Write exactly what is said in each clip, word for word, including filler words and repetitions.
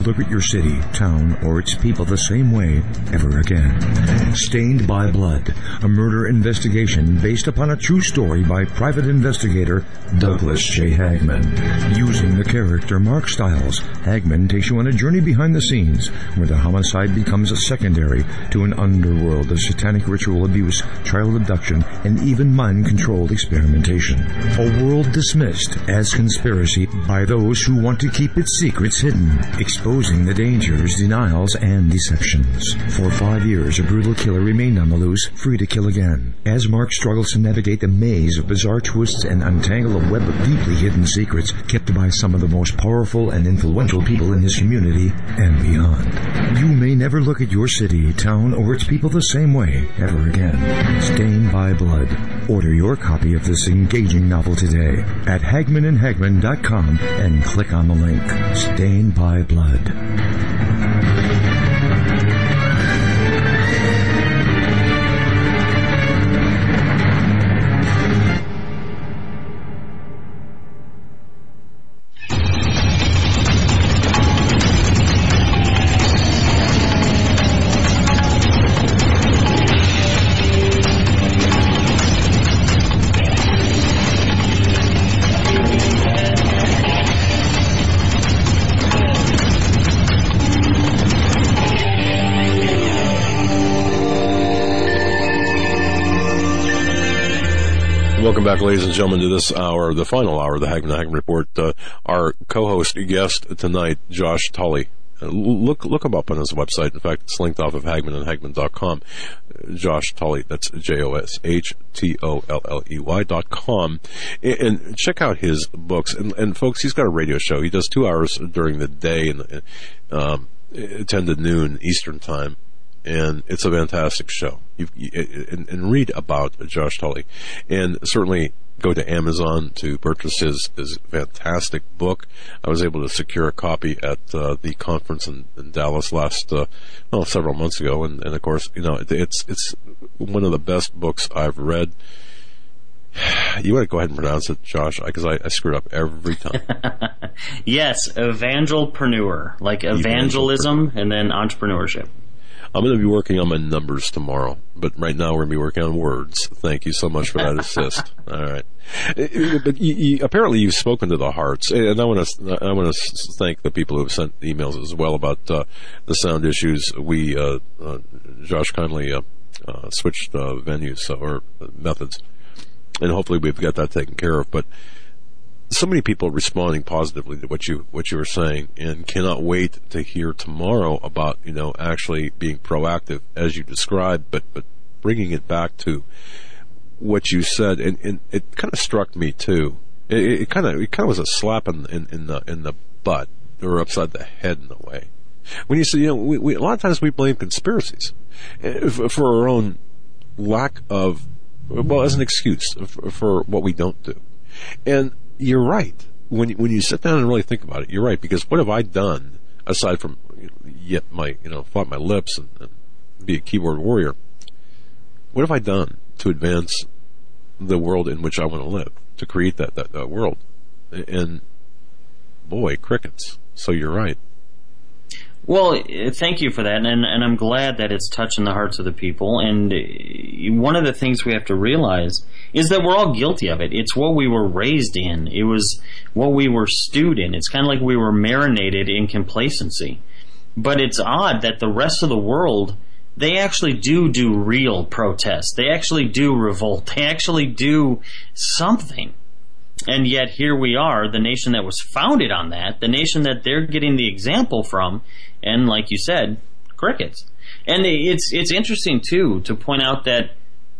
Look at your city, town, or its people the same way ever again. Stained by Blood, a murder investigation based upon a true story by private investigator Douglas J. Hagman. Using the character Mark Stiles, Hagman takes you on a journey behind the scenes where the homicide becomes a secondary to an underworld of satanic ritual abuse, child abduction, and even mind-controlled experimentation. A world dismissed as conspiracy by those who want to keep its secrets hidden, exposing the dangers, denials, and deceptions. For five years, a brutal killer remained on the loose, free to kill again. As Mark struggles to navigate the maze of bizarre twists and untangle a web of deeply hidden secrets kept by some of the most powerful and influential people in his community and beyond. You may never look at your city, town, or its people the same way ever again. Stained by Blood. Order your copy of this engaging novel today at hagman and hagman dot com and click on the link. Stained by Blood. Welcome back, ladies and gentlemen, to this hour, the final hour of the Hagman and Hagman Report. Uh, our co-host guest tonight, Josh Tully. Uh, look look him up on his website. In fact, it's linked off of hagman and hagman dot com. Uh, Josh Tully, that's J O S H T O L L E Y dot com. And, and check out his books. And, and folks, he's got a radio show. He does two hours during the day, and um, ten to noon Eastern time. And it's a fantastic show. You, you, and, and read about Josh Tully. And certainly go to Amazon to purchase his, his fantastic book. I was able to secure a copy at uh, the conference in, in Dallas last, uh, well, several months ago. And, and of course, you know, it, it's it's one of the best books I've read. You want to go ahead and pronounce it, Josh, because I, I screw it up every time. Yes, evangelpreneur, like evangelism and then entrepreneurship. I'm going to be working on my numbers tomorrow, but right now we're going to be working on words. Thank you so much for that assist. All right. But you, you, apparently you've spoken to the hearts, and I want to I want to thank the people who have sent emails as well about uh, the sound issues. We, uh, uh, Josh kindly uh, uh, switched uh, venues or methods, and hopefully we've got that taken care of. But so many people responding positively to what you what you were saying, and cannot wait to hear tomorrow about, you know, actually being proactive as you described, but but bringing it back to what you said, and, and it kind of struck me too. It, it kind of it kind of was a slap in, in in the in the butt or upside the head in a way when you say, you know, we, we a lot of times we blame conspiracies for our own lack of, well, as an excuse for, for what we don't do. And you're right. When you, when you sit down and really think about it, you're right. Because what have I done aside from yet my, you know, flap my lips and, and be a keyboard warrior? What have I done to advance the world in which I want to live, to create that, that, that world? And boy, crickets. So you're right. Well, thank you for that, and, and I'm glad that it's touching the hearts of the people. And one of the things we have to realize is that we're all guilty of it. It's what we were raised in. It was what we were stewed in. It's kind of like we were marinated in complacency. But it's odd that the rest of the world, they actually do do real protest. They actually do revolt. They actually do something. And yet here we are, the nation that was founded on that, the nation that they're getting the example from, and like you said, crickets. And it's it's interesting, too, to point out that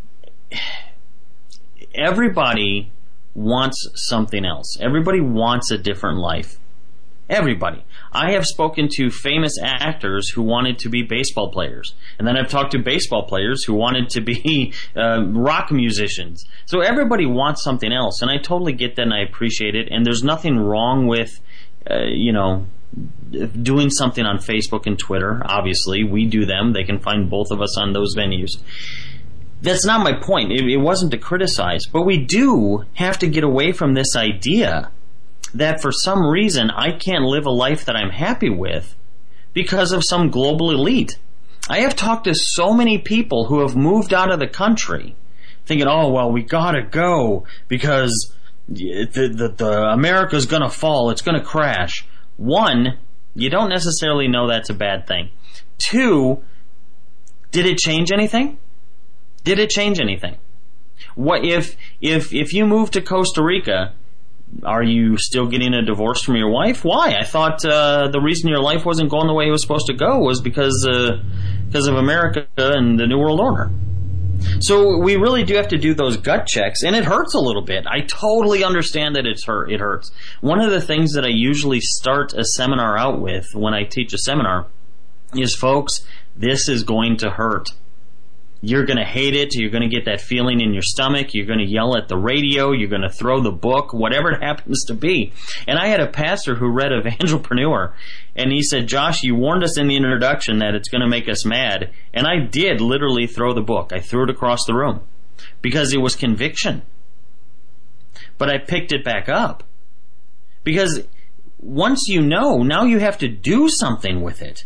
everybody wants something else. Everybody wants a different life. Everybody. I have spoken to famous actors who wanted to be baseball players. And then I've talked to baseball players who wanted to be uh, rock musicians. So everybody wants something else. And I totally get that and I appreciate it. And there's nothing wrong with, uh, you know, doing something on Facebook and Twitter. Obviously, we do them. They can find both of us on those venues. That's not my point. It, it wasn't to criticize. But we do have to get away from this idea that for some reason I can't live a life that I'm happy with because of some global elite. I have talked to so many people who have moved out of the country thinking, oh, well, we gotta go because the, the, the America's gonna fall, it's gonna crash. One, you don't necessarily know that's a bad thing. Two, did it change anything? Did it change anything? What if if if you move to Costa Rica, are you still getting a divorce from your wife? Why? I thought uh, the reason your life wasn't going the way it was supposed to go was because uh, because of America and the New World Order. So we really do have to do those gut checks, and it hurts a little bit. I totally understand that it's hurt. It hurts. One of the things that I usually start a seminar out with when I teach a seminar is, folks, this is going to hurt. You're going to hate it. You're going to get that feeling in your stomach. You're going to yell at the radio. You're going to throw the book, whatever it happens to be. And I had a pastor who read Evangelpreneur, and he said, Josh, you warned us in the introduction that it's going to make us mad. And I did literally throw the book. I threw it across the room because it was conviction. But I picked it back up because once you know, now you have to do something with it.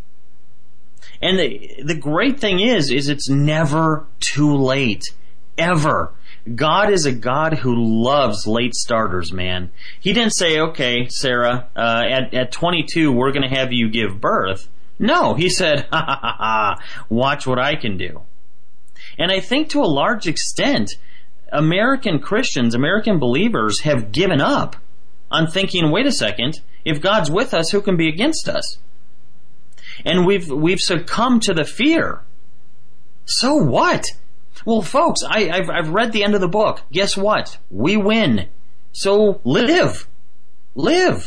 And the, the great thing is, is it's never too late. Ever. God is a God who loves late starters, man. He didn't say, okay, Sarah, uh, at, at twenty-two, we're going to have you give birth. No, he said, ha ha ha ha, watch what I can do. And I think to a large extent, American Christians, American believers have given up on thinking, wait a second, if God's with us, who can be against us? And we've we've succumbed to the fear. So what? Well, folks, I, I've I've read the end of the book. Guess what? We win. So live, live.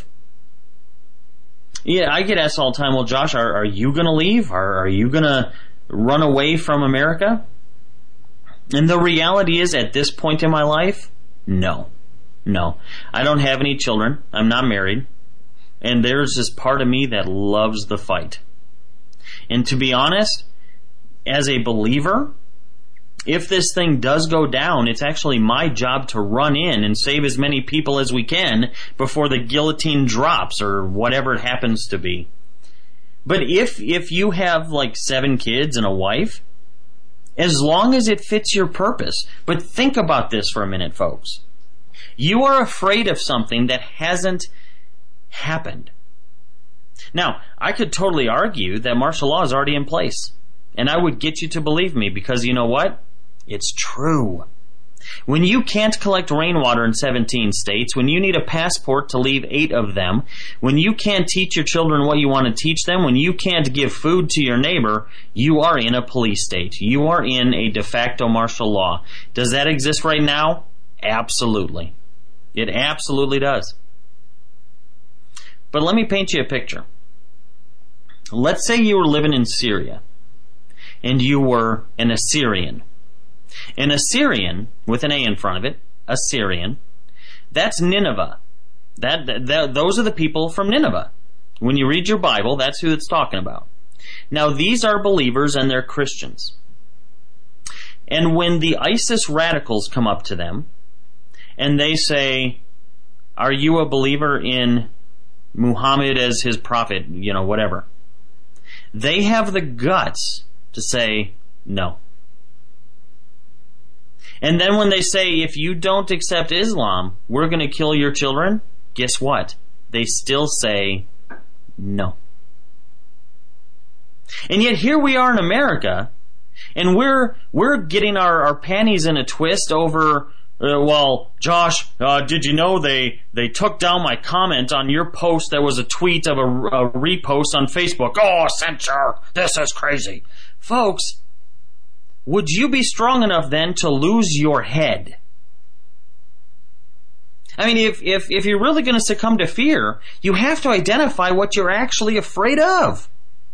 Yeah, I get asked all the time. Well, Josh, are are you going to leave? Are are you going to run away from America? And the reality is, at this point in my life, no, no. I don't have any children. I'm not married, and there's this part of me that loves the fight. And to be honest, as a believer, if this thing does go down, it's actually my job to run in and save as many people as we can before the guillotine drops or whatever it happens to be. But if if you have like seven kids and a wife, as long as it fits your purpose. But think about this for a minute, folks. You are afraid of something that hasn't happened. Now, I could totally argue that martial law is already in place. And I would get you to believe me because you know what? It's true. When you can't collect rainwater in seventeen states, when you need a passport to leave eight of them, when you can't teach your children what you want to teach them, when you can't give food to your neighbor, you are in a police state. You are in a de facto martial law. Does that exist right now? Absolutely. It absolutely does. But let me paint you a picture. Let's say you were living in Syria, and you were an Assyrian. An Assyrian, with an A in front of it, Assyrian, that's Nineveh. That, that, that those are the people from Nineveh. When you read your Bible, that's who it's talking about. Now, these are believers and they're Christians. And when the ISIS radicals come up to them, and they say, are you a believer in Muhammad as his prophet, you know, whatever. They have the guts to say no. And then when they say, if you don't accept Islam, we're going to kill your children, guess what? They still say no. And yet here we are in America, and we're we're getting our, our panties in a twist over Uh, well, Josh, uh, did you know they, they took down my comment on your post that was a tweet of a, a repost on Facebook? Oh, censor! This is crazy. Folks, would you be strong enough then to lose your head? I mean, if, if, if you're really going to succumb to fear, you have to identify what you're actually afraid of.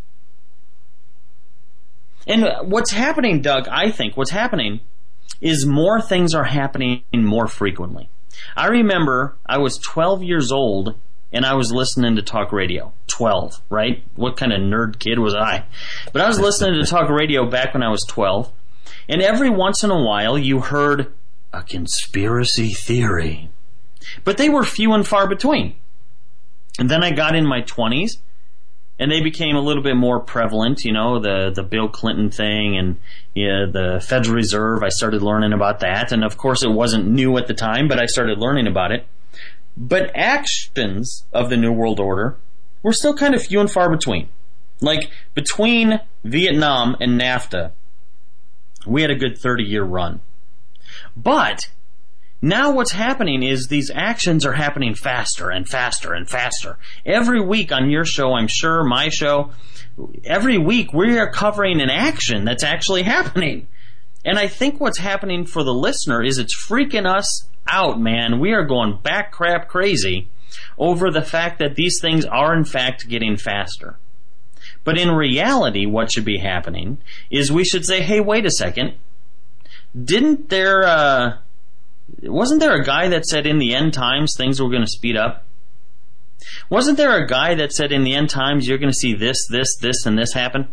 And what's happening, Doug, I think, what's happening is more things are happening more frequently. I remember I was twelve years old and I was listening to talk radio. twelve, right? What kind of nerd kid was I? But I was listening to talk radio back when I was twelve, and every once in a while you heard a conspiracy theory. But they were few and far between. And then I got in my twenties, And they became a little bit more prevalent, you know, the, the Bill Clinton thing and yeah, the Federal Reserve. I started learning about that. And of course it wasn't new at the time, but I started learning about it. But actions of the New World Order were still kind of few and far between. Like, between Vietnam and NAFTA, we had a good thirty-year run. But now what's happening is these actions are happening faster and faster and faster. Every week on your show, I'm sure, my show, every week we are covering an action that's actually happening. And I think what's happening for the listener is it's freaking us out, man. We are going back crap crazy over the fact that these things are in fact getting faster. But in reality, what should be happening is we should say, hey, wait a second. Didn't there, uh, wasn't there a guy that said in the end times things were going to speed up? Wasn't there a guy that said in the end times you're going to see this, this, this, and this happen?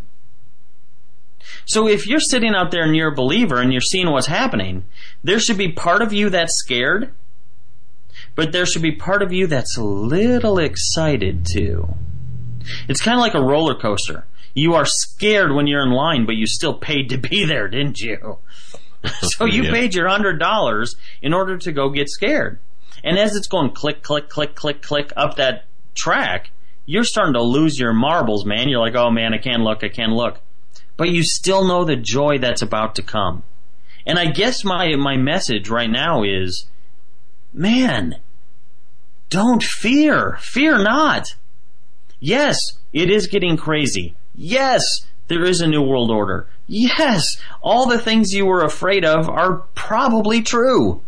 So if you're sitting out there and you're a believer and you're seeing what's happening, there should be part of you that's scared, but there should be part of you that's a little excited too. It's kind of like a roller coaster. You are scared when you're in line, but you still paid to be there, didn't you? So you yeah. paid your one hundred dollars in order to go get scared. And as it's going click, click, click, click, click up that track, you're starting to lose your marbles, man. You're like, oh man, I can't look, I can't look. But you still know the joy that's about to come. And I guess my, my message right now is, man, don't fear. Fear not. Yes, it is getting crazy. Yes, there is a new world order. Yes, all the things you were afraid of are probably true.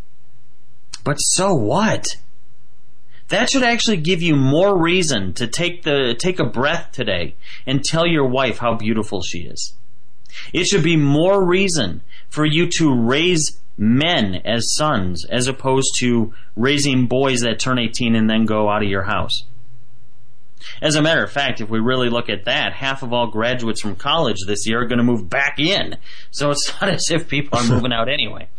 But so what? That should actually give you more reason to take the take a breath today and tell your wife how beautiful she is. It should be more reason for you to raise men as sons as opposed to raising boys that turn eighteen and then go out of your house. As a matter of fact, if we really look at that, half of all graduates from college this year are going to move back in. So it's not as if people are moving out anyway.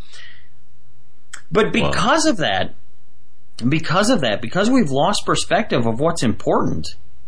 But because wow. of that, because of that, because we've lost perspective of what's important,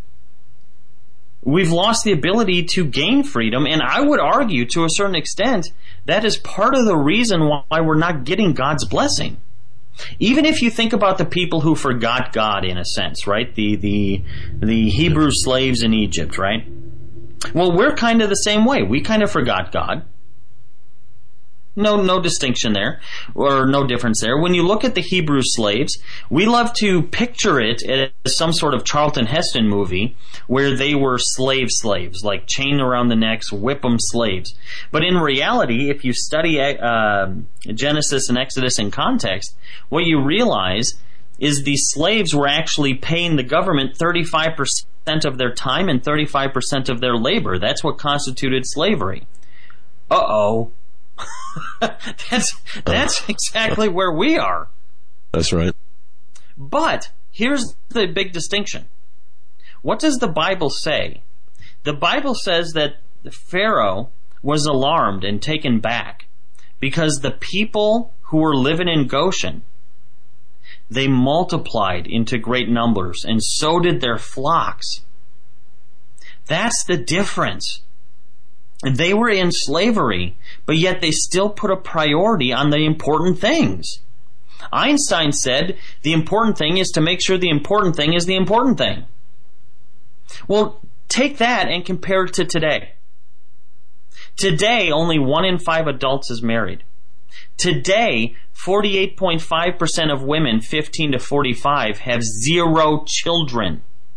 we've lost the ability to gain freedom. And I would argue to a certain extent that is part of the reason why we're not getting God's blessing. Even if you think about the people who forgot God in a sense, right? The the the Hebrew slaves in Egypt, right? Well, we're kind of the same way. We kind of forgot God. No, no distinction there, or no difference there. When you look at the Hebrew slaves, we love to picture it as some sort of Charlton Heston movie where they were slave slaves, like chained around the necks, whip 'em slaves. But in reality, if you study uh, Genesis and Exodus in context, what you realize is these slaves were actually paying the government thirty-five percent of their time and thirty-five percent of their labor. That's what constituted slavery. Uh-oh. that's that's exactly where we are. That's right. But here's the big distinction. What does the Bible say? The Bible says that Pharaoh was alarmed and taken back because the people who were living in Goshen, they multiplied into great numbers, and so did their flocks. That's the difference. They were in slavery, but yet they still put a priority on the important things. Einstein said the important thing is to make sure the important thing is the important thing. Well, take that and compare it to today. Today, only one in five adults is married. Today, forty-eight point five percent of women fifteen to forty-five have zero children.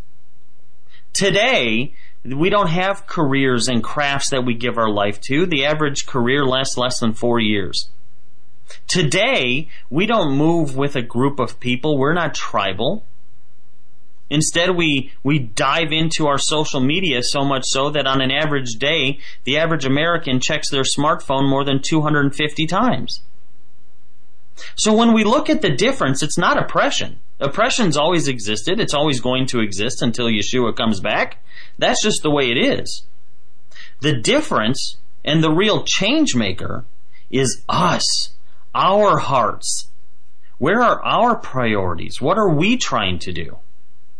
Today, we don't have careers and crafts that we give our life to. The average career lasts less than four years. Today, we don't move with a group of people. We're not tribal. Instead, we, we dive into our social media so much so that on an average day, the average American checks their smartphone more than two hundred fifty times. So when we look at the difference, it's not oppression. Oppression's always existed. It's always going to exist until Yeshua comes back. That's just the way it is. The difference and the real change maker is us, our hearts. Where are our priorities? What are we trying to do?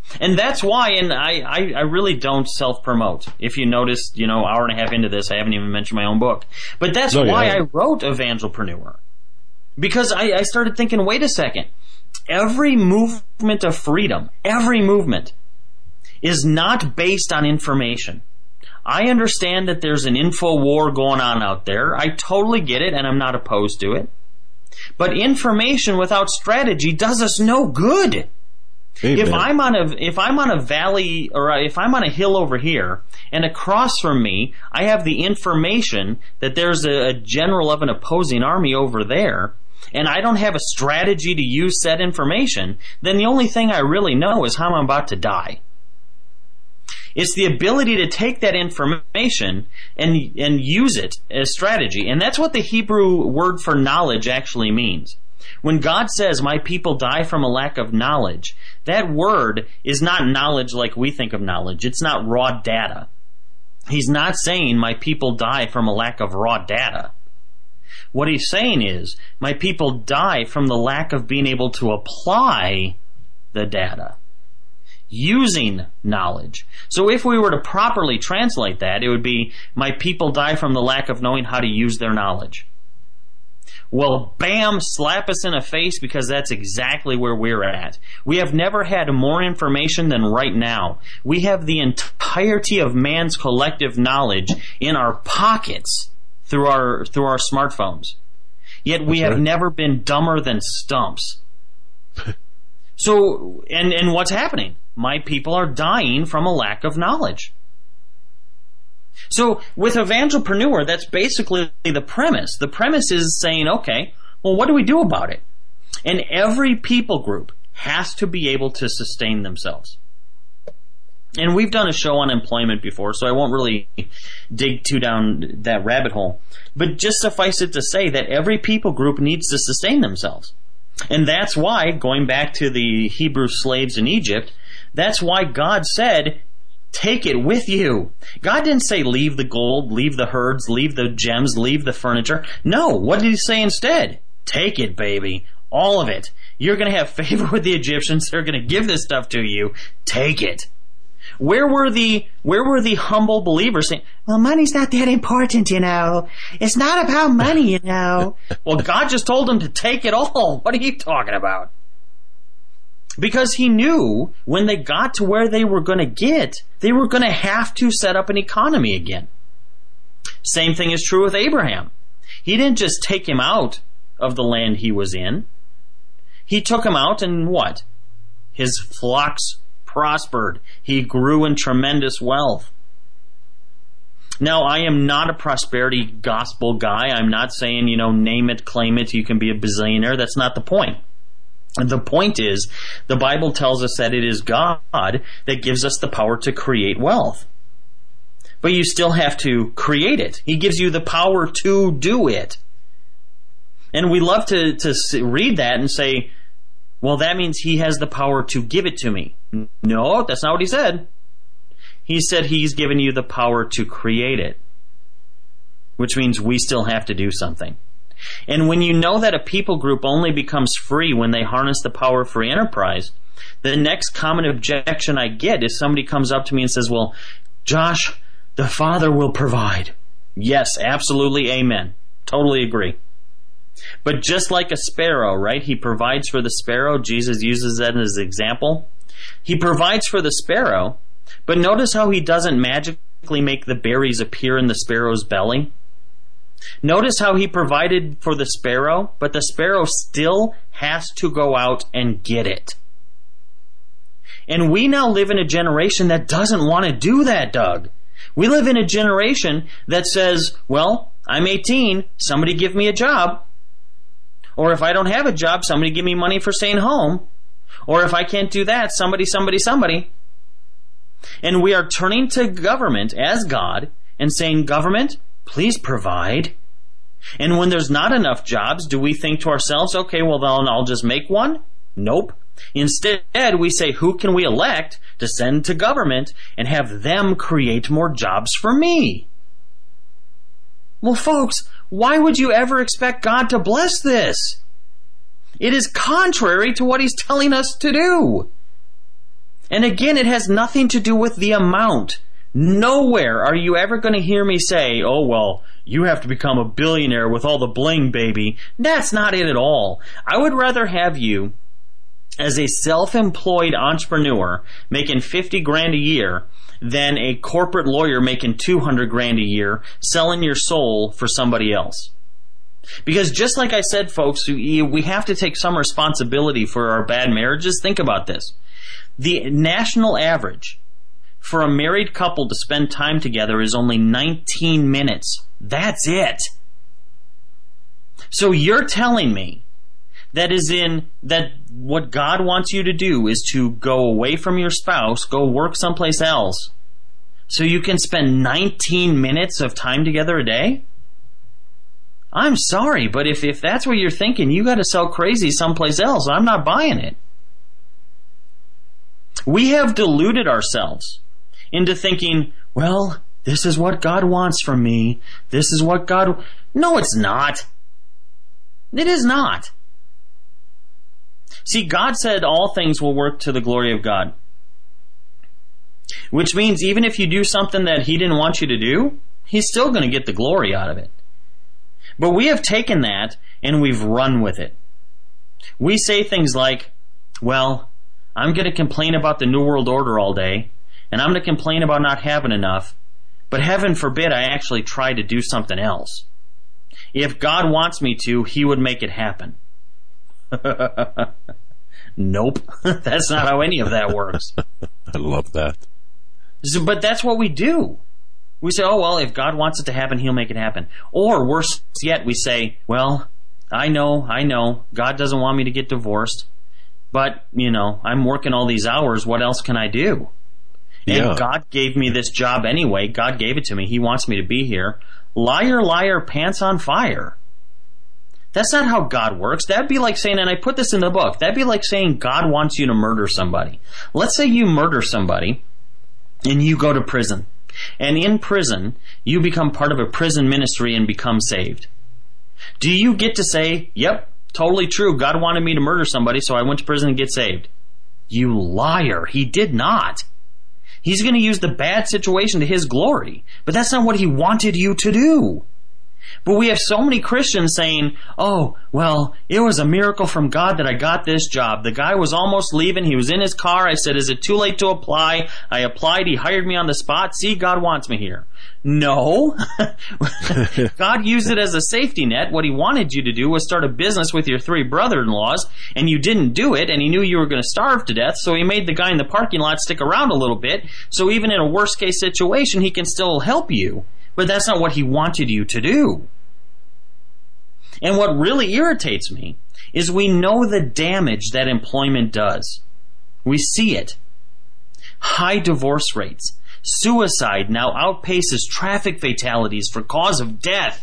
And that's why, and I, I, I really don't self-promote. If you notice, you know, hour and a half into this, I haven't even mentioned my own book. But that's no, why I wrote Evangelpreneur. Because I, I started thinking, wait a second. Every movement of freedom, every movement, is not based on information. I understand that there's an info war going on out there. I totally get it, and I'm not opposed to it. But information without strategy does us no good. Amen. If I'm on a if I'm on a valley, or if I'm on a hill over here, and across from me I have the information that there's a, a general of an opposing army over there, and I don't have a strategy to use said information, then the only thing I really know is how I'm about to die. It's the ability to take that information and and use it as strategy. And that's what the Hebrew word for knowledge actually means. When God says, my people die from a lack of knowledge, that word is not knowledge like we think of knowledge. It's not raw data. He's not saying my people die from a lack of raw data. What he's saying is, my people die from the lack of being able to apply the data. Using knowledge. So if we were to properly translate that, it would be, my people die from the lack of knowing how to use their knowledge. Well, bam, slap us in the face, because that's exactly where we're at. We have never had more information than right now. We have the entirety of man's collective knowledge in our pockets through our through our smartphones. Yet we have never been dumber than stumps. So, and, and what's happening? My people are dying from a lack of knowledge. So, with Evangelpreneur, that's basically the premise. The premise is saying, okay, well, what do we do about it? And every people group has to be able to sustain themselves. And we've done a show on employment before, so I won't really dig too down that rabbit hole. But just suffice it to say that every people group needs to sustain themselves. And that's why, going back to the Hebrew slaves in Egypt, that's why God said, take it with you. God didn't say leave the gold, leave the herds, leave the gems, leave the furniture. No, what did he say instead? Take it, baby. All of it. You're going to have favor with the Egyptians. They're going to give this stuff to you. Take it. Where were the where were the humble believers saying, well, money's not that important, you know. It's not about money, you know. Well, God just told them to take it all. What are you talking about? Because he knew when they got to where they were going to get, they were going to have to set up an economy again. Same thing is true with Abraham. He didn't just take him out of the land he was in. He took him out, and what? His flocks prospered. He grew in tremendous wealth. Now, I am not a prosperity gospel guy. I'm not saying, you know, name it, claim it, you can be a bazillionaire. That's not the point. The point is, the Bible tells us that it is God that gives us the power to create wealth. But you still have to create it. He gives you the power to do it. And we love to, to read that and say, well, that means he has the power to give it to me. No, that's not what he said. He said he's given you the power to create it, which means we still have to do something. And when you know that a people group only becomes free when they harness the power of free enterprise, the next common objection I get is somebody comes up to me and says, well, Josh, the Father will provide. Yes, absolutely, amen. Totally agree. But just like a sparrow, right? He provides for the sparrow. Jesus uses that as an example. He provides for the sparrow, but notice how he doesn't magically make the berries appear in the sparrow's belly. Notice how he provided for the sparrow, but the sparrow still has to go out and get it. And we now live in a generation that doesn't want to do that, Doug. We live in a generation that says, well, I'm eighteen, somebody give me a job. Or if I don't have a job, somebody give me money for staying home. Or if I can't do that, somebody, somebody, somebody. And we are turning to government as God and saying, government, please provide. And when there's not enough jobs, do we think to ourselves, okay, well, then I'll just make one? Nope. Instead, we say, who can we elect to send to government and have them create more jobs for me? Well, folks, why would you ever expect God to bless this? It is contrary to what He's telling us to do. And again, it has nothing to do with the amount. Nowhere are you ever going to hear me say, oh, well, you have to become a billionaire with all the bling, baby. That's not it at all. I would rather have you, as a self-employed entrepreneur, making fifty grand a year than a corporate lawyer making two hundred grand a year, selling your soul for somebody else. Because just like I said, folks, we have to take some responsibility for our bad marriages. Think about this. The national average for a married couple to spend time together is only nineteen minutes. That's it. So you're telling me that is in that what God wants you to do is to go away from your spouse, go work someplace else, so you can spend nineteen minutes of time together a day? I'm sorry, but if, if that's what you're thinking, you got to sell crazy someplace else. I'm not buying it. We have deluded ourselves into thinking, well, this is what God wants from me. This is what God... No, it's not. It is not. See, God said all things will work to the glory of God. Which means even if you do something that He didn't want you to do, He's still going to get the glory out of it. But we have taken that and we've run with it. We say things like, well, I'm going to complain about the New World Order all day, and I'm going to complain about not having enough, but heaven forbid I actually try to do something else. If God wants me to, He would make it happen. Nope. That's not how any of that works. I love that. So, but that's what we do. We say, oh, well, if God wants it to happen, He'll make it happen. Or worse yet, we say, well, I know, I know, God doesn't want me to get divorced, but, you know, I'm working all these hours. What else can I do? And yeah. God gave me this job anyway. God gave it to me. He wants me to be here. Liar, liar, pants on fire. That's not how God works. That'd be like saying, and I put this in the book, that'd be like saying God wants you to murder somebody. Let's say you murder somebody and you go to prison. And in prison, you become part of a prison ministry and become saved. Do you get to say, yep, totally true, God wanted me to murder somebody, so I went to prison and get saved? You liar. He did not. He's going to use the bad situation to His glory. But that's not what He wanted you to do. But we have so many Christians saying, oh, well, it was a miracle from God that I got this job. The guy was almost leaving. He was in his car. I said, is it too late to apply? I applied. He hired me on the spot. See, God wants me here. No. God used it as a safety net. What He wanted you to do was start a business with your three brother-in-laws, and you didn't do it, and He knew you were going to starve to death, so He made the guy in the parking lot stick around a little bit, so even in a worst-case situation, He can still help you. But that's not what He wanted you to do. And what really irritates me is we know the damage that employment does. We see it. High divorce rates. Suicide now outpaces traffic fatalities for cause of death.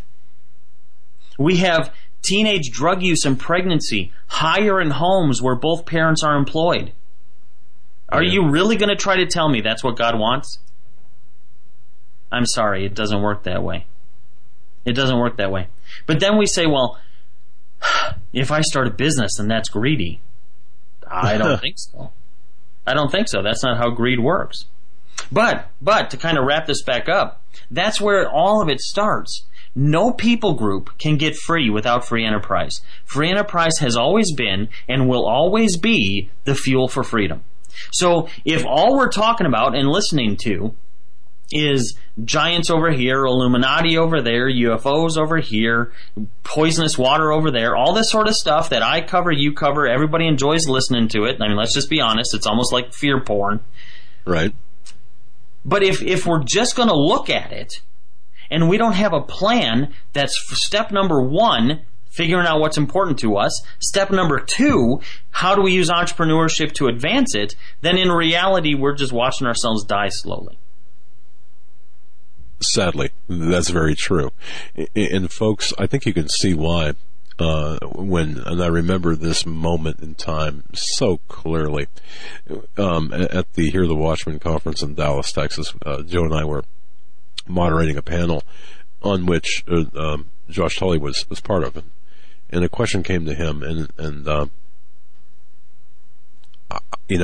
We have teenage drug use and pregnancy higher in homes where both parents are employed. Are you really going to try to tell me that's what God wants? I'm sorry, it doesn't work that way. It doesn't work that way. But then we say, well, if I start a business, then that's greedy. I don't think so. I don't think so. That's not how greed works. But, but, to kind of wrap this back up, that's where all of it starts. No people group can get free without free enterprise. Free enterprise has always been and will always be the fuel for freedom. So if all we're talking about and listening to is giants over here, Illuminati over there, U F Os over here, poisonous water over there, all this sort of stuff that I cover, you cover, everybody enjoys listening to it. I mean, let's just be honest, it's almost like fear porn. Right. But if, if we're just going to look at it, and we don't have a plan that's step number one, figuring out what's important to us, step number two, how do we use entrepreneurship to advance it, then in reality, we're just watching ourselves die slowly. Sadly, that's very true. And folks, I think you can see why uh, when, and I remember this moment in time so clearly, um, at the Hear the Watchman conference in Dallas, Texas. uh, Joe and I were moderating a panel on which uh, um, Josh Tully was, was part of it. And a question came to him, and, and uh, you know,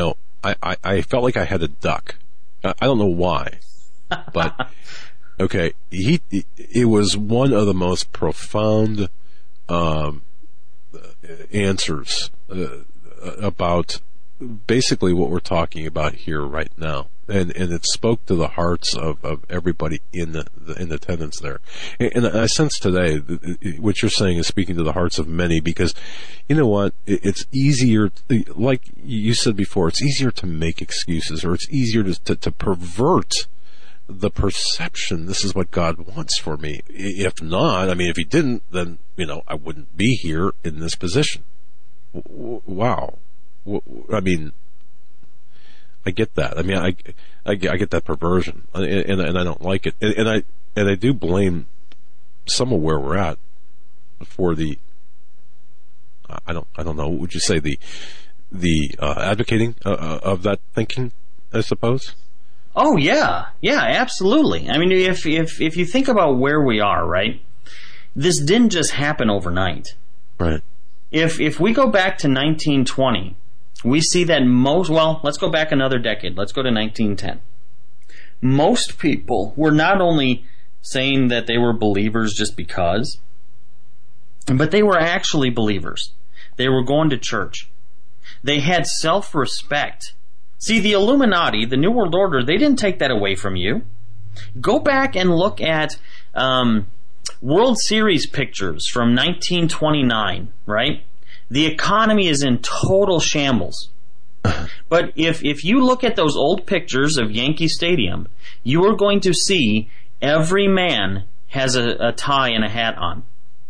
I, I, I felt like I had to duck. I, I don't know why, but okay. He, it was one of the most profound, um, answers, uh, about basically what we're talking about here right now. And, and it spoke to the hearts of, of everybody in the, the in attendance there. And, and I sense today that what you're saying is speaking to the hearts of many, because you know what? It's easier, like you said before, it's easier to make excuses, or it's easier to, to, to pervert the perception. This is what God wants for me. If not, I mean, if he didn't, then, you know, I wouldn't be here in this position. Wow. I mean, I get that. I mean, I, I, I get that perversion, and, and, and I don't like it. And, and I and I do blame some of where we're at for the. I don't. I don't know. Would you say the the uh, advocating uh, of that thinking? I suppose. Oh yeah, yeah, absolutely. I mean, if if if you think about where we are, right? This didn't just happen overnight. Right. If if we go back to nineteen twenty. We see that most, well, let's go back another decade. Let's go to nineteen ten. Most people were not only saying that they were believers just because, but they were actually believers. They were going to church. They had self-respect. See, the Illuminati, the New World Order, they didn't take that away from you. Go back and look at um, World Series pictures from nineteen twenty-nine, right? The economy is in total shambles. But if if you look at those old pictures of Yankee Stadium, you are going to see every man has a, a tie and a hat on.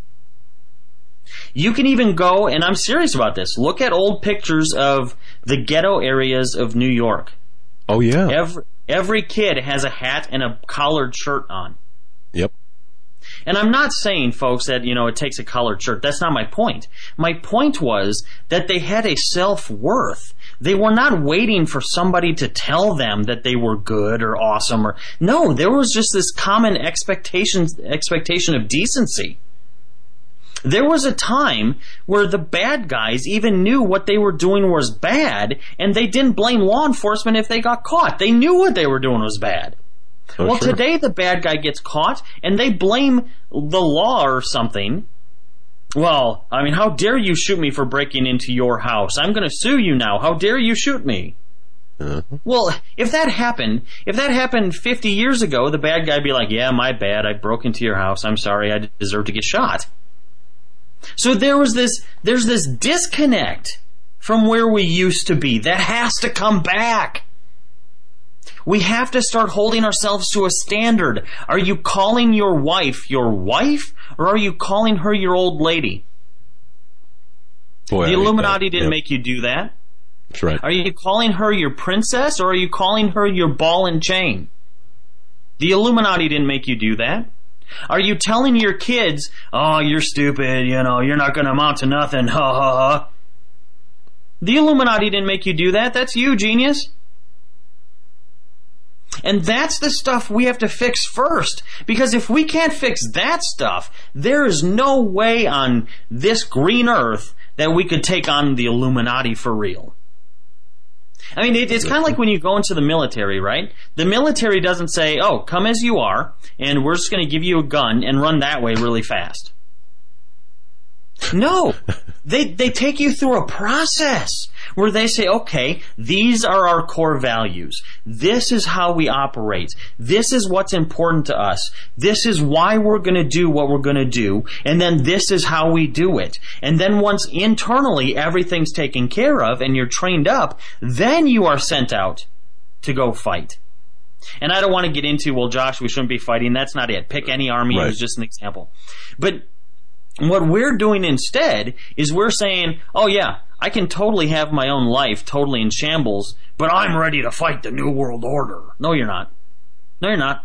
You can even go, and I'm serious about this, look at old pictures of the ghetto areas of New York. Oh, yeah. Every, every kid has a hat and a collared shirt on. Yep. And I'm not saying, folks, that, you know, it takes a collared shirt. That's not my point. My point was that they had a self-worth. They were not waiting for somebody to tell them that they were good or awesome. Or no, there was just this common expectation, expectation of decency. There was a time where the bad guys even knew what they were doing was bad, and they didn't blame law enforcement if they got caught. They knew what they were doing was bad. Oh, well, sure. Today the bad guy gets caught, and they blame the law or something. Well, I mean, how dare you shoot me for breaking into your house? I'm going to sue you now. How dare you shoot me? Uh-huh. Well, if that happened, if that happened fifty years ago, the bad guy would be like, yeah, my bad. I broke into your house. I'm sorry. I deserve to get shot. So there was this, there's this disconnect from where we used to be. That has to come back. We have to start holding ourselves to a standard. Are you calling your wife your wife, or are you calling her your old lady? Boy, the Illuminati didn't yep. make you do that. That's right. Are you calling her your princess, or are you calling her your ball and chain? The Illuminati didn't make you do that. Are you telling your kids, oh, you're stupid, you know, you're not going to amount to nothing, ha ha ha? The Illuminati didn't make you do that. That's you, genius. And that's the stuff we have to fix first. Because if we can't fix that stuff, there is no way on this green earth that we could take on the Illuminati for real. I mean, it, it's kind of like when you go into the military, right? The military doesn't say, oh, come as you are, and we're just going to give you a gun and run that way really fast. No, they they take you through a process where they say, okay, these are our core values. This is how we operate. This is what's important to us. This is why we're going to do what we're going to do. And then this is how we do it. And then once internally everything's taken care of and you're trained up, then you are sent out to go fight. And I don't want to get into, well, Josh, we shouldn't be fighting. That's not it. Pick any army. Right. It was just an example. But what we're doing instead is we're saying, oh yeah, I can totally have my own life totally in shambles, but I'm ready to fight the New World Order. No, you're not. No, you're not.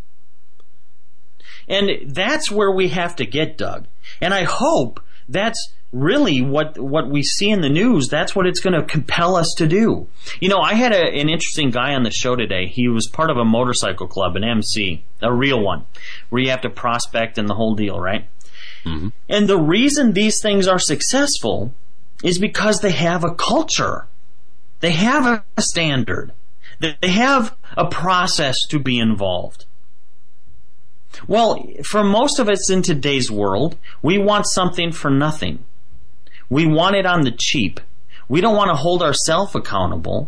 And that's where we have to get, Doug. And I hope that's really what what we see in the news. That's what it's going to compel us to do. You know, I had a, an interesting guy on the show today. He was part of a motorcycle club, an M C, a real one, where you have to prospect and the whole deal, right? Mm-hmm. And the reason these things are successful is because they have a culture. They have a standard. They have a process to be involved. Well, for most of us in today's world, we want something for nothing. We want it on the cheap. We don't want to hold ourselves accountable.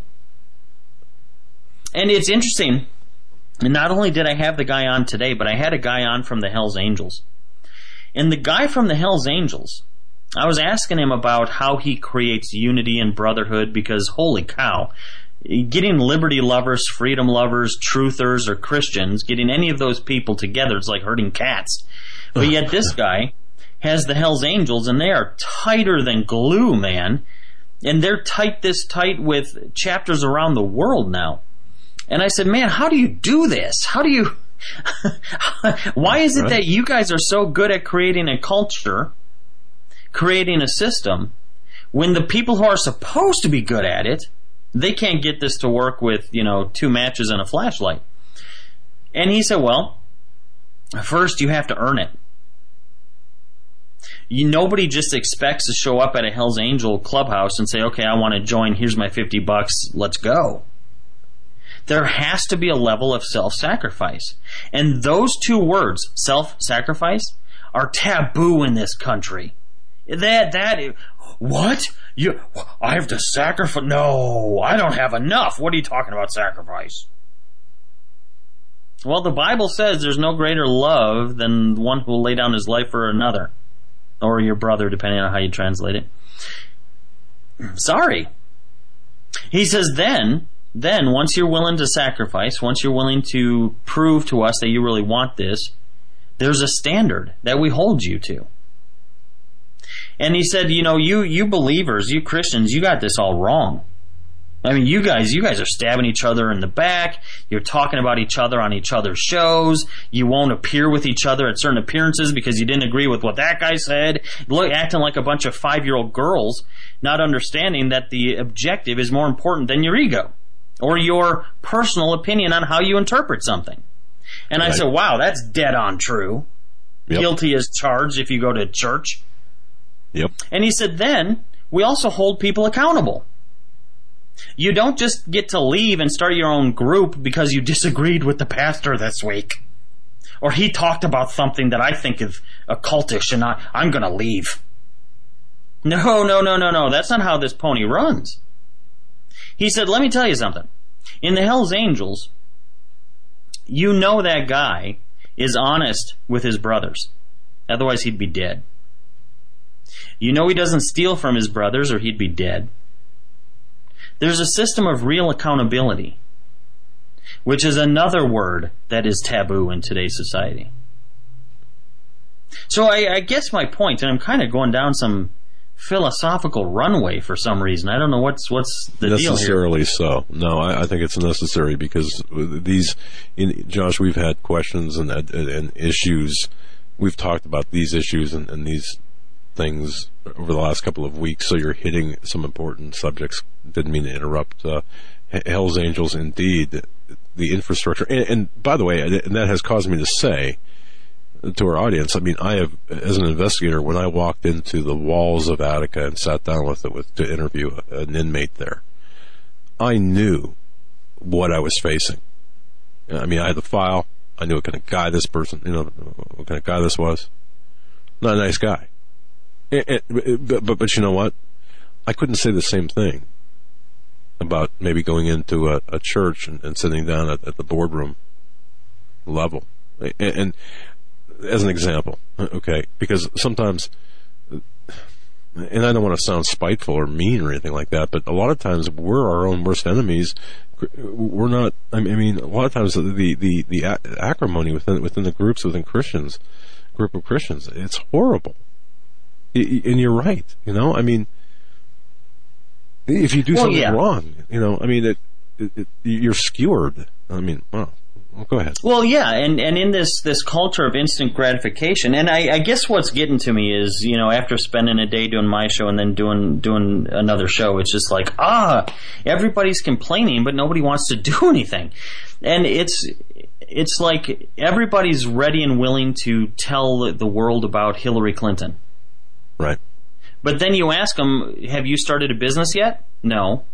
And it's interesting, not only did I have the guy on today, but I had a guy on from the Hells Angels. And the guy from the Hells Angels, I was asking him about how he creates unity and brotherhood, because holy cow, getting liberty lovers, freedom lovers, truthers, or Christians, getting any of those people together is like herding cats. But yet this guy has the Hells Angels, and they are tighter than glue, man. And they're tight this tight with chapters around the world now. And I said, man, how do you do this? How do you... Why is it that you guys are so good at creating a culture, creating a system, when the people who are supposed to be good at it, they can't get this to work with, you know, two matches and a flashlight? And he said, well, first you have to earn it. You, nobody just expects to show up at a Hells Angel clubhouse and say, okay, I want to join, here's my fifty bucks, let's go. There has to be a level of self-sacrifice. And those two words, self-sacrifice, are taboo in this country. That, that, what? You, I have to sacrifice? No, I don't have enough. What are you talking about sacrifice? Well, the Bible says there's no greater love than one who will lay down his life for another. Or your brother, depending on how you translate it. Sorry. He says then, then once you're willing to sacrifice, once you're willing to prove to us that you really want this, there's a standard that we hold you to. And he said, you know, you, you believers, you Christians, you got this all wrong. I mean, you guys, you guys are stabbing each other in the back. You're talking about each other on each other's shows. You won't appear with each other at certain appearances because you didn't agree with what that guy said. Look, acting like a bunch of five-year-old girls, not understanding that the objective is more important than your ego or your personal opinion on how you interpret something. And right. I said, wow, that's dead on true. Yep. Guilty as charged if you go to church. Yep. And he said, then we also hold people accountable. You don't just get to leave and start your own group because you disagreed with the pastor this week. Or he talked about something that I think is occultish and I, I'm going to leave. No, no, no, no, no. That's not how this pony runs. He said, let me tell you something. In the Hells Angels, you know that guy is honest with his brothers. Otherwise, he'd be dead. You know he doesn't steal from his brothers or he'd be dead. There's a system of real accountability, which is another word that is taboo in today's society. So I, I guess my point, and I'm kind of going down some philosophical runway for some reason. I don't know what's what's the deal here. Necessarily so. No, I, I think it's necessary because these, in, Josh, we've had questions and, and issues. We've talked about these issues and, and these things over the last couple of weeks, so you're hitting some important subjects. Didn't mean to interrupt. Uh, Hells Angels, indeed, the infrastructure. And, and by the way, and that has caused me to say to our audience, I mean, I have, as an investigator, when I walked into the walls of Attica and sat down with it with, to interview an inmate there, I knew what I was facing. I mean, I had the file. I knew what kind of guy this person, you know, what kind of guy this was. Not a nice guy. It, it, but, but but you know what? I couldn't say the same thing about maybe going into a, a church and, and sitting down at, at the boardroom level. And, and as an example, okay, because sometimes, and I don't want to sound spiteful or mean or anything like that, but a lot of times we're our own worst enemies. We're not. I mean, a lot of times the the the acrimony within within the groups within Christians, group of Christians, it's horrible. And you're right, you know. I mean, if you do well, something yeah. wrong, you know, I mean, it, it, it, you're skewered. I mean, well, well, go ahead. Well, yeah, and, and in this, this culture of instant gratification, and I, I guess what's getting to me is, you know, after spending a day doing my show and then doing doing another show, it's just like, ah, everybody's complaining, but nobody wants to do anything, and it's. It's like everybody's ready and willing to tell the world about Hillary Clinton. Right. But then you ask them, have you started a business yet? No.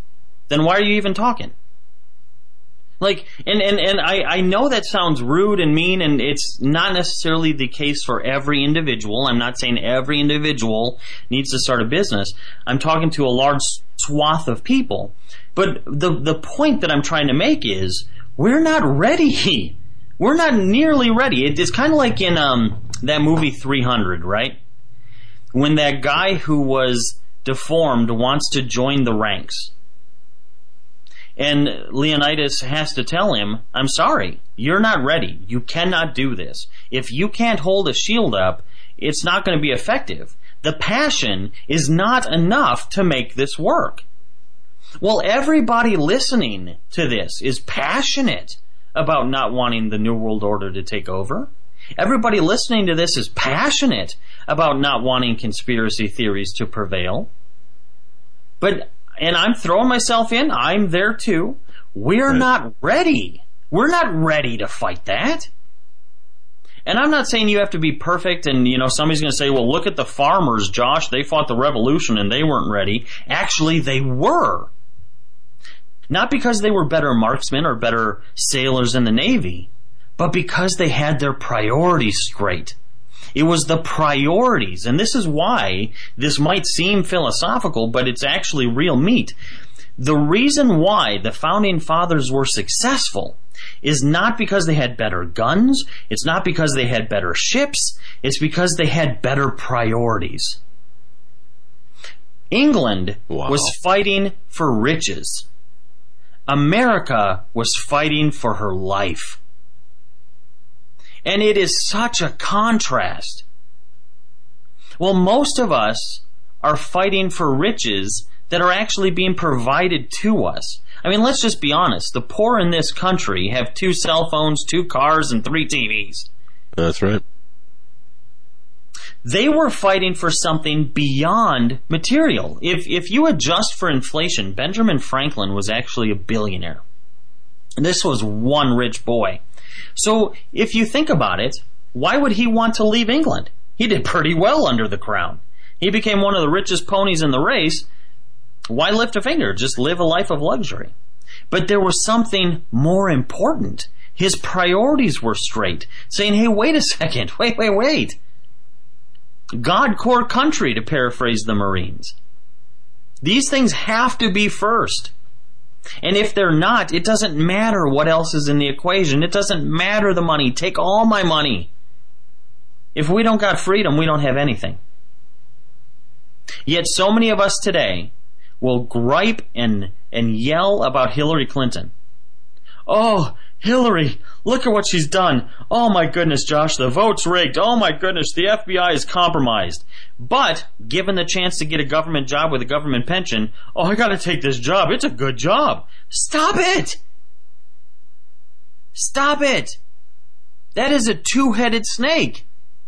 then why are you even talking? Like, and, and, and I, I know that sounds rude and mean, and it's not necessarily the case for every individual. I'm not saying every individual needs to start a business. I'm talking to a large swath of people. But the, the point that I'm trying to make is, we're not ready. We're not nearly ready. It, it's kind of like in um, that movie three hundred, right? When that guy who was deformed wants to join the ranks. And Leonidas has to tell him, I'm sorry, you're not ready. You cannot do this. If you can't hold a shield up, it's not going to be effective. The passion is not enough to make this work. Well, everybody listening to this is passionate about not wanting the New World Order to take over. Everybody listening to this is passionate about not wanting conspiracy theories to prevail. But And I'm throwing myself in. I'm there too. We're right. not ready. We're not ready to fight that. And I'm not saying you have to be perfect and, you know, somebody's going to say, well, look at the farmers, Josh. They fought the revolution and they weren't ready. Actually, they were. Not because they were better marksmen or better sailors in the Navy, but because they had their priorities straight. It was the priorities, and this is why this might seem philosophical, but it's actually real meat. The reason why the Founding Fathers were successful is not because they had better guns, it's not because they had better ships, it's because they had better priorities. England wow. was fighting for riches. America was fighting for her life. And it is such a contrast. Well, most of us are fighting for riches that are actually being provided to us. I mean, let's just be honest. The poor in this country have two cell phones, two cars, and three T Vs. That's right. They were fighting for something beyond material. If, if you adjust for inflation, Benjamin Franklin was actually a billionaire. And this was one rich boy. So, if you think about it, why would he want to leave England? He did pretty well under the crown. He became one of the richest ponies in the race. Why lift a finger? Just live a life of luxury. But there was something more important. His priorities were straight, saying, hey, wait a second, wait, wait, wait. God core country, to paraphrase the Marines. These things have to be first. And if they're not, it doesn't matter what else is in the equation. It doesn't matter the money. Take all my money. If we don't got freedom, we don't have anything. Yet so many of us today will gripe and, and yell about Hillary Clinton. Oh, Hillary, look at what she's done. Oh my goodness, Josh, the vote's rigged. Oh my goodness, the F B I is compromised. But, given the chance to get a government job with a government pension, oh, I gotta take this job. It's a good job. Stop it! Stop it! That is a two-headed snake.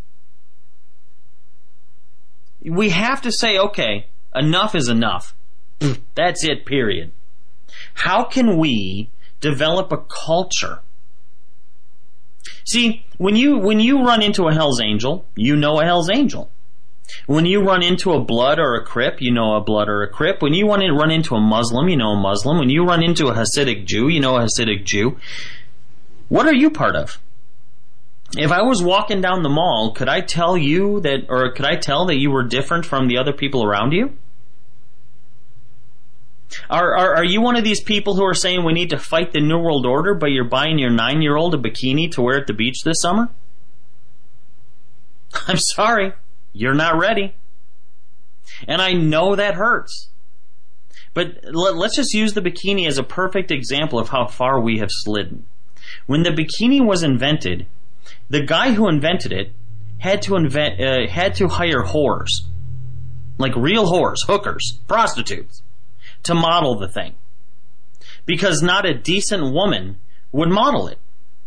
We have to say, okay, enough is enough. That's it, period. How can we develop a culture? See, when you when you run into a Hell's Angel, you know a Hell's Angel. When you run into a Blood or a Crip, you know a Blood or a Crip. When you want to run into a Muslim, you know a Muslim. When you run into a Hasidic Jew, you know a Hasidic Jew. What are you part of? If I was walking down the mall, could I tell you that, or could I tell that you were different from the other people around you? Are, are are you one of these people who are saying we need to fight the New World Order, but you're buying your nine-year-old a bikini to wear at the beach this summer? I'm sorry, you're not ready. And I know that hurts. But let, let's just use the bikini as a perfect example of how far we have slid. When the bikini was invented, the guy who invented it had to invent uh, had to hire whores, like real whores, hookers, prostitutes, to model the thing, because not a decent woman would model it.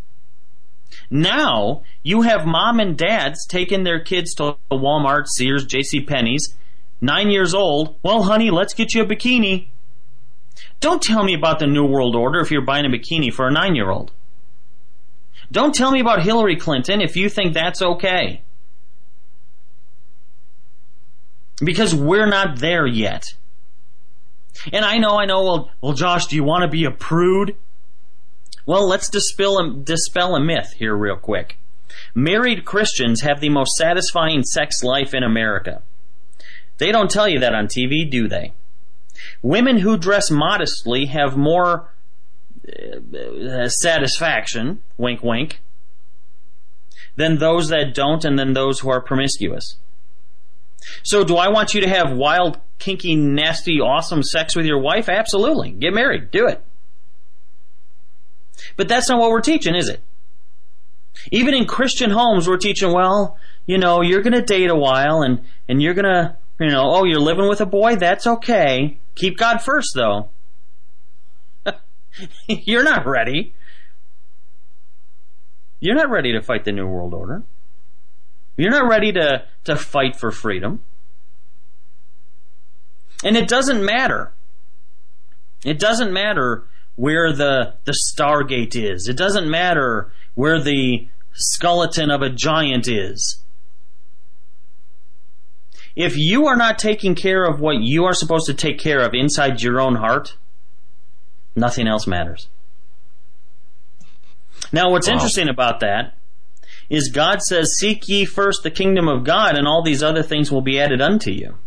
Now you have mom and dads taking their kids to Walmart, Sears, JCPenney's, nine years old. Well, honey, let's get you a bikini. Don't tell me about the New World Order if you're buying a bikini for a nine-year-old. Don't tell me about Hillary Clinton if you think that's okay. Because we're not there yet. And I know, I know, well, well, Josh, do you want to be a prude? Well, let's dispel a, dispel a myth here real quick. Married Christians have the most satisfying sex life in America. They don't tell you that on T V, do they? Women who dress modestly have more uh, satisfaction, wink wink, than those that don't and than those who are promiscuous. So do I want you to have wild, kinky, nasty, awesome sex with your wife? Absolutely. Get married. Do it. But that's not what we're teaching, is it? Even in Christian homes, we're teaching, well, you know, you're going to date a while and, and you're going to, you know, oh, you're living with a boy? That's okay. Keep God first, though. You're not ready. You're not ready to fight the New World Order. You're not ready to, to fight for freedom. And it doesn't matter. It doesn't matter where the, the Stargate is. It doesn't matter where the skeleton of a giant is. If you are not taking care of what you are supposed to take care of inside your own heart, nothing else matters. Now, what's wow. interesting about that is God says, seek ye first the kingdom of God, and all these other things will be added unto you.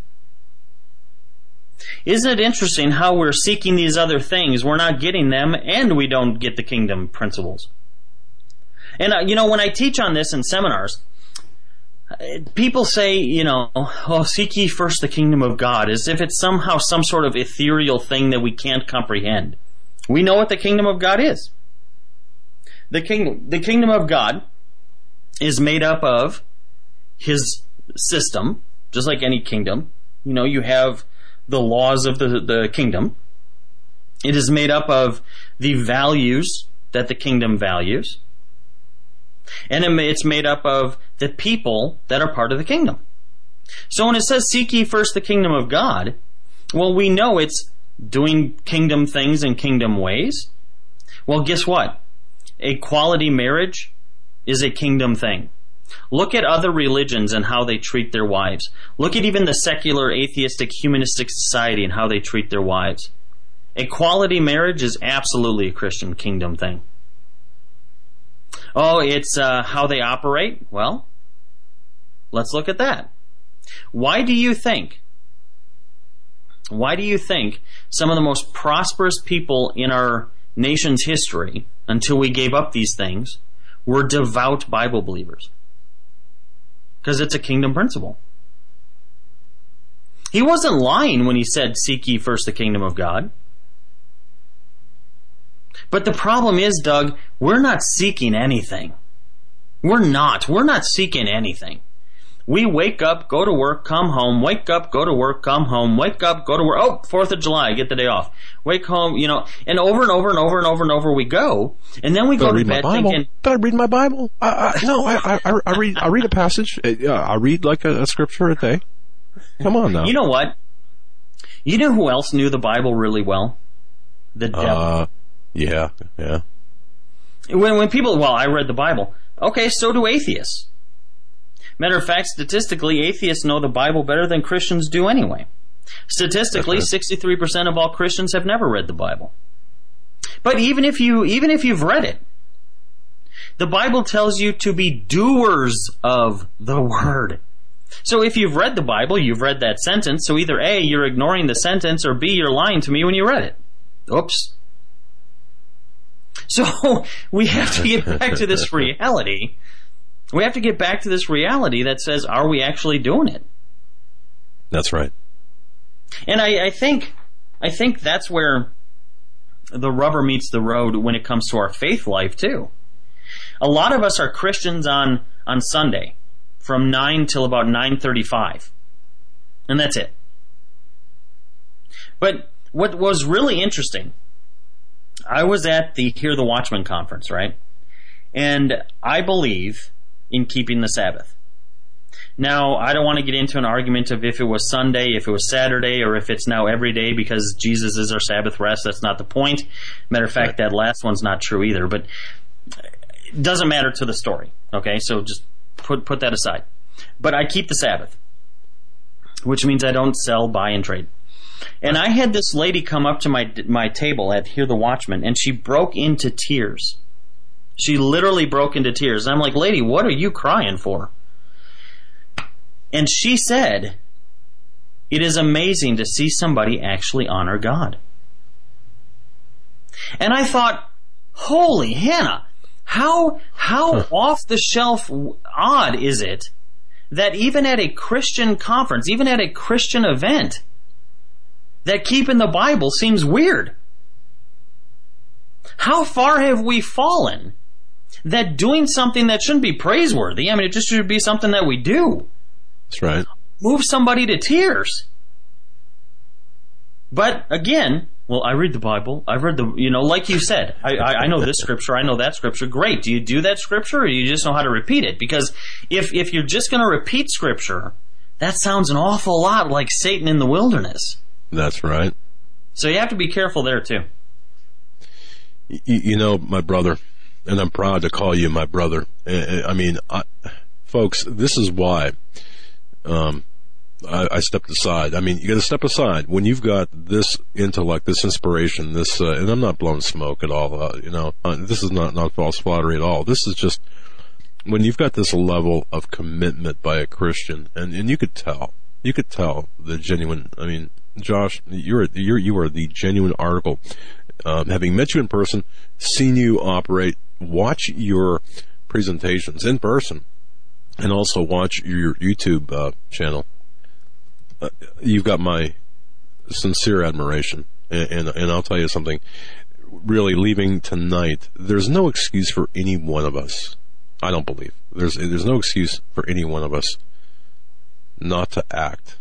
Isn't it interesting how we're seeking these other things, we're not getting them, and we don't get the kingdom principles? And, uh, you know, when I teach on this in seminars, people say, you know, oh, seek ye first the kingdom of God, as if it's somehow some sort of ethereal thing that we can't comprehend. We know what the kingdom of God is. The kingdom, the kingdom of God is made up of His system, just like any kingdom. You know, you have the laws of the, the kingdom. It is made up of the values that the kingdom values. And it's made up of the people that are part of the kingdom. So when it says, seek ye first the kingdom of God, well, we know it's doing kingdom things in kingdom ways. Well, guess what? A quality marriage is a kingdom thing. Look at other religions and how they treat their wives. Look at even the secular, atheistic, humanistic society and how they treat their wives. A quality marriage is absolutely a Christian kingdom thing. Oh, it's uh, how they operate? Well, let's look at that. Why do you think, why do you think some of the most prosperous people in our nation's history, until we gave up these things, were devout Bible believers? Because it's a kingdom principle. He wasn't lying when he said, seek ye first the kingdom of God. But the problem is, Doug, we're not seeking anything. We're not. We're not seeking anything. We wake up, go to work, come home, wake up, go to work, come home, wake up, go to work. Oh, fourth of July, get the day off. Wake home, you know, and over and over and over and over and over we go. And then we Did go I read to bed my Bible? thinking... Did I read my Bible? I, I, no, I, I, I, read, I read a passage. Uh, I read like a, a scripture a day. Come on now. You know what? You know who else knew the Bible really well? The devil. Uh, yeah, yeah. When, when people, well, I read the Bible. Okay, so do atheists. Matter of fact, statistically, atheists know the Bible better than Christians do anyway. Statistically, right. sixty-three percent of all Christians have never read the Bible. But even if you, even if you've read it, the Bible tells you to be doers of the Word. So if you've read the Bible, you've read that sentence, so either A, you're ignoring the sentence, or B, you're lying to me when you read it. Oops. So we have to get back to this reality. We have to get back to this reality that says, are we actually doing it? That's right. And I, I think, I think that's where the rubber meets the road when it comes to our faith life too. A lot of us are Christians on, on Sunday from nine till about nine thirty-five. And that's it. But what was really interesting, I was at the Hear the Watchman conference, right? And I believe in keeping the Sabbath. Now, I don't want to get into an argument of if it was Sunday, if it was Saturday, or if it's now every day because Jesus is our Sabbath rest. That's not the point. Matter of fact, that last one's not true either, but it doesn't matter to the story. Okay, so just put put that aside. But I keep the Sabbath, which means I don't sell, buy, and trade. And I had this lady come up to my my table at Hear the Watchman, and she broke into tears. She literally broke into tears. And I'm like, lady, what are you crying for? And she said, it is amazing to see somebody actually honor God. And I thought, holy Hannah, how how off the shelf odd is it that even at a Christian conference, even at a Christian event, that keeping the Bible seems weird? How far have we fallen that doing something that shouldn't be praiseworthy, I mean, it just should be something that we do. That's right. Move somebody to tears. But again, well, I read the Bible. I've read the, you know, like you said, I, I, I know this scripture, I know that scripture. Great. Do you do that scripture, or do you just know how to repeat it? Because if, if you're just going to repeat scripture, that sounds an awful lot like Satan in the wilderness. That's right. So you have to be careful there too. You, you know, my brother, and I'm proud to call you my brother. I mean, I, folks, this is why um, I, I stepped aside. I mean, you got to step aside when you've got this intellect, this inspiration, this, uh, and I'm not blowing smoke at all. Uh, you know, uh, this is not not false flattery at all. This is just when you've got this level of commitment by a Christian, and, and you could tell, you could tell the genuine. I mean, Josh, you're you're you are the genuine article. Um, having met you in person, seen you operate, watch your presentations in person, and also watch your YouTube uh, channel. Uh, you've got my sincere admiration, and, and and I'll tell you something. Really, leaving tonight, there's no excuse for any one of us. I don't believe there's there's no excuse for any one of us not to act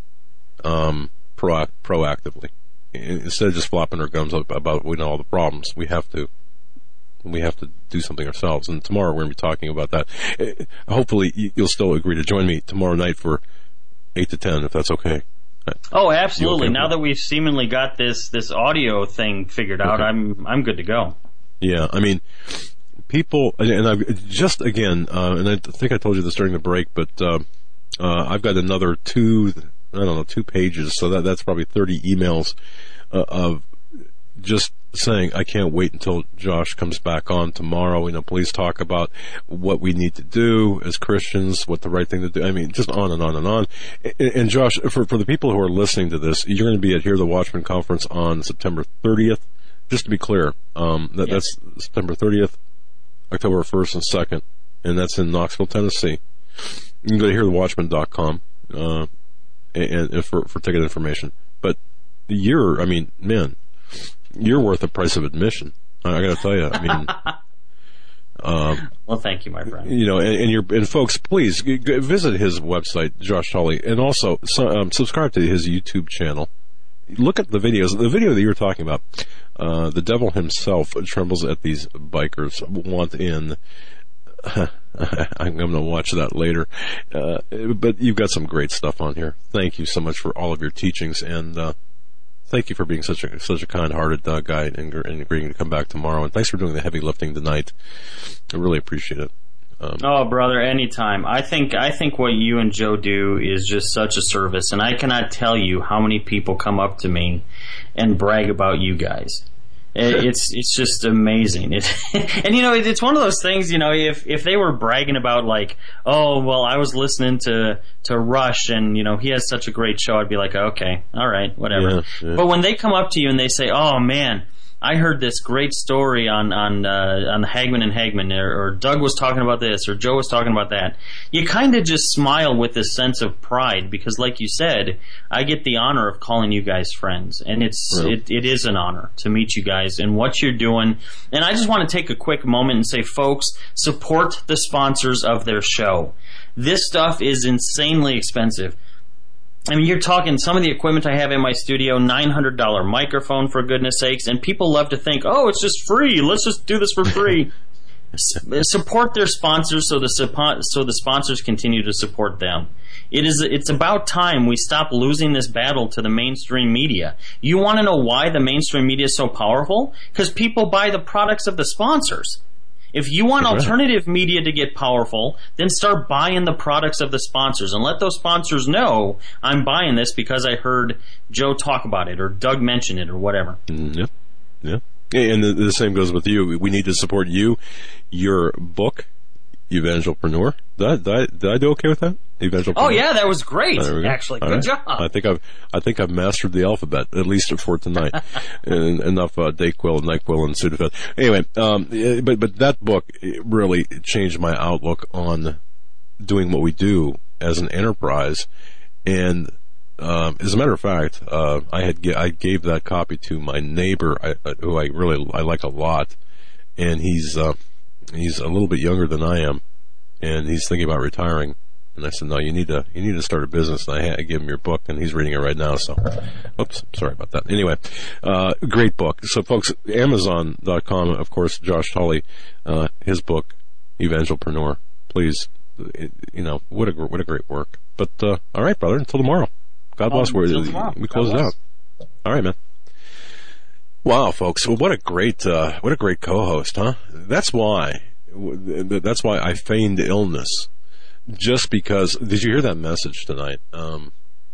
um, pro- proactively. Instead of just flopping our gums about we know all the problems, we have to we have to do something ourselves. And tomorrow we're going to be talking about that. Hopefully you'll still agree to join me tomorrow night for eight to ten, if that's okay. Oh, absolutely. Okay? Now that we've seemingly got this this audio thing figured out, okay. I'm I'm good to go. Yeah, I mean, people, and I've just again, uh, and I think I told you this during the break, but uh, uh, I've got another two. I don't know, two pages, so that that's probably thirty emails uh, of just saying, I can't wait until Josh comes back on tomorrow. You know, please talk about what we need to do as Christians, what the right thing to do. I mean, just on and on and on. And, and Josh, for, for the people who are listening to this, you're going to be at Hear the Watchman Conference on September thirtieth. Just to be clear, um, that, yes. that's September thirtieth, October first and second, and that's in Knoxville, Tennessee. You can go to hear the watchman dot com. Uh, And, and for, for ticket information. But you're, I mean, man, you're worth the price of admission. I, I got to tell you. I mean, um, well, thank you, my friend. You know, and, and you're, and folks, please g- g- visit his website, Josh Tully, and also so, um, subscribe to his YouTube channel. Look at the videos. The video that you were talking about, uh, the devil himself trembles at these bikers want in. I'm going to watch that later. Uh, but you've got some great stuff on here. Thank you so much for all of your teachings, and uh, thank you for being such a such a kind-hearted uh, guy and, and agreeing to come back tomorrow. And thanks for doing the heavy lifting tonight. I really appreciate it. Um, oh, brother, anytime. I think I think what you and Joe do is just such a service, and I cannot tell you how many people come up to me and brag about you guys. It's it's just amazing. It, and, you know, it's one of those things, you know, if if they were bragging about, like, oh, well, I was listening to, to Rush and, you know, he has such a great show, I'd be like, okay, all right, whatever. Yeah, yeah. But when they come up to you and they say, oh, man, I heard this great story on on uh, on Hagman and Hagman, or, or Doug was talking about this, or Joe was talking about that. You kind of just smile with this sense of pride because, like you said, I get the honor of calling you guys friends, and it's really? it, it is an honor to meet you guys and what you're doing. And I just want to take a quick moment and say, folks, support the sponsors of their show. This stuff is insanely expensive. I mean, you're talking some of the equipment I have in my studio, nine hundred dollars microphone, for goodness sakes, and people love to think, oh, it's just free. Let's just do this for free. S- support their sponsors so the suppo- so the sponsors continue to support them. It is it's about time we stop losing this battle to the mainstream media. You want to know why the mainstream media is so powerful? Because people buy the products of the sponsors. If you want That's alternative right. media to get powerful, then start buying the products of the sponsors and let those sponsors know I'm buying this because I heard Joe talk about it or Doug mention it or whatever. Mm, yeah, yeah. And the, the same goes with you. We need to support you, your book, Evangelpreneur. Did I, did I, did I do okay with that? Evangelpreneur. Oh yeah, that was great. Oh, actually, All good right. job. I think I've I think I've mastered the alphabet, at least for tonight. and enough uh, Dayquil and NyQuil and Sudafed. Anyway, um, but but that book really changed my outlook on doing what we do as an enterprise. And um, as a matter of fact, uh, I had I gave that copy to my neighbor, I, who I really I like a lot, and he's uh, he's a little bit younger than I am, and he's thinking about retiring. And I said, no, you need to you need to start a business. And I, had, I gave him your book, and he's reading it right now. So, oops, sorry about that. Anyway, uh, great book. So, folks, Amazon dot com, of course, Josh Tully, uh, his book, Evangelpreneur. Please, it, you know, what a what a great work. But uh, all right, brother, until tomorrow. God bless. Um, we we close it out. All right, man. Wow, folks, well, what a great uh, what a great co-host, huh? That's why that's why I feigned illness. Just because, did you hear that message tonight? Um,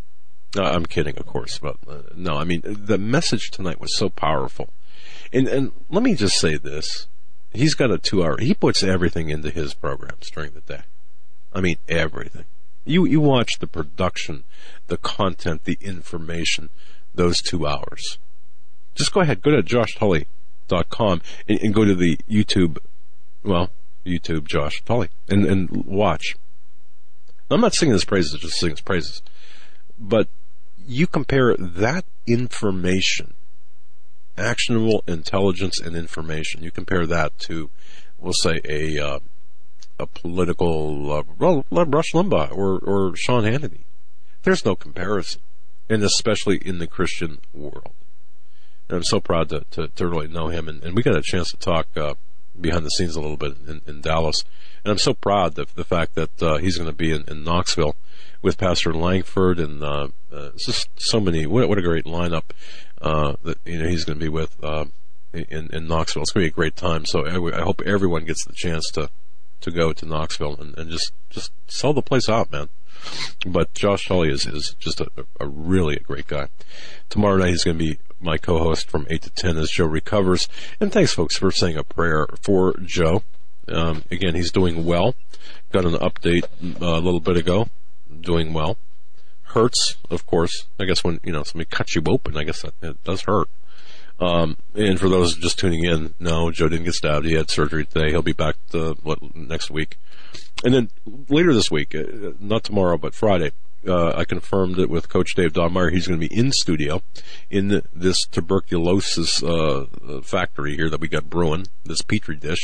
I'm kidding, of course, but uh, no, I mean, the message tonight was so powerful. And, and let me just say this. He's got a two hour, he puts everything into his programs during the day. I mean, everything. You, you watch the production, the content, the information, those two hours. Just go ahead, go to josh tully dot com and, and go to the YouTube, well, YouTube Josh Tully, and, and watch. I'm not singing his praises, just singing his praises. But you compare that information, actionable intelligence and information, you compare that to, we'll say, a uh, a political, uh, well, Rush Limbaugh or, or Sean Hannity. There's no comparison, and especially in the Christian world. And I'm so proud to, to, to really know him, and, and we got a chance to talk uh, behind the scenes a little bit in, in Dallas. And I'm so proud of the fact that uh, he's going to be in, in Knoxville with Pastor Langford, and uh, uh, it's just so many. What, what a great lineup uh, that you know he's going to be with uh, in, in Knoxville. It's going to be a great time. So I, I hope everyone gets the chance to, to go to Knoxville and, and just just sell the place out, man. But Josh Tully is is just a, a really a great guy. Tomorrow night he's going to be my co-host from eight to ten as Joe recovers. And thanks, folks, for saying a prayer for Joe. Um, again, he's doing well. Got an update uh, a little bit ago. Doing well. Hurts, of course. I guess when, you know, somebody cuts you open, I guess that it does hurt. Um, and for those just tuning in, no, Joe didn't get stabbed. He had surgery today. He'll be back to, what, next week. And then later this week, uh, not tomorrow, but Friday, uh, I confirmed it with Coach Dave Donmeyer. He's going to be in studio in the, this tuberculosis uh, factory here that we got brewing, this Petri dish.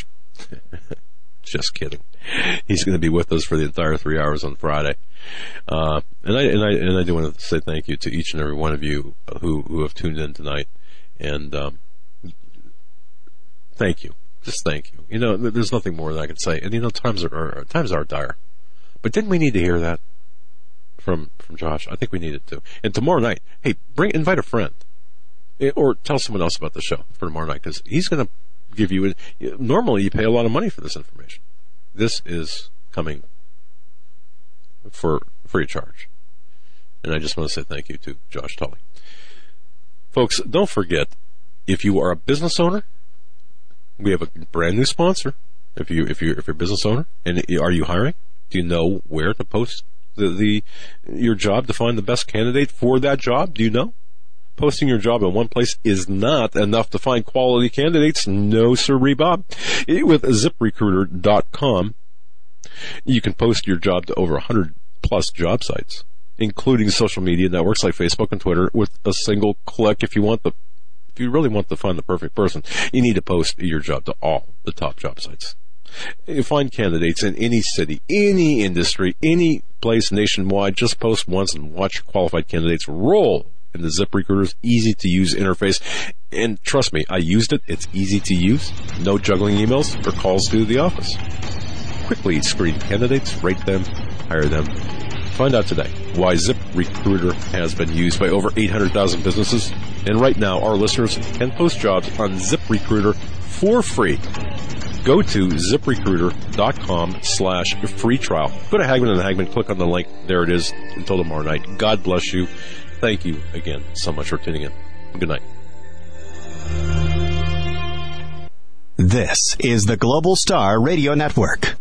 Just kidding. He's going to be with us for the entire three hours on Friday. Uh, and I and I and I do want to say thank you to each and every one of you who who have tuned in tonight. And um, thank you, just thank you. You know, there's nothing more that I can say. And you know, times are, are times are dire. But didn't we need to hear that from from Josh? I think we needed to. And tomorrow night, hey, bring invite a friend, or tell someone else about the show for tomorrow night, because he's going to give you. Normally, you pay a lot of money for this information. This is coming for free of charge. And I just want to say thank you to Josh Tully. Folks, don't forget, if you are a business owner, we have a brand new sponsor. If you if you if you're a business owner, and are you hiring? Do you know where to post the, the your job to find the best candidate for that job? Do you know? Posting your job in one place is not enough to find quality candidates. No, sirree, Bob. With zip recruiter dot com, you can post your job to over one hundred plus job sites, including social media networks like Facebook and Twitter, with a single click. If you want the, if you really want to find the perfect person, you need to post your job to all the top job sites. You find candidates in any city, any industry, any place nationwide. Just post once and watch qualified candidates roll in the ZipRecruiter's easy-to-use interface. And trust me, I used it. It's easy to use. No juggling emails or calls to the office. Quickly screen candidates, rate them, hire them. Find out today why ZipRecruiter has been used by over eight hundred thousand businesses. And right now, our listeners can post jobs on ZipRecruiter for free. go to ZipRecruiter.com slash free trial. Go to Hagman and Hagman, click on the link. There it is. Until tomorrow night. God bless you. Thank you again so much for tuning in. Good night. This is the Global Star Radio Network.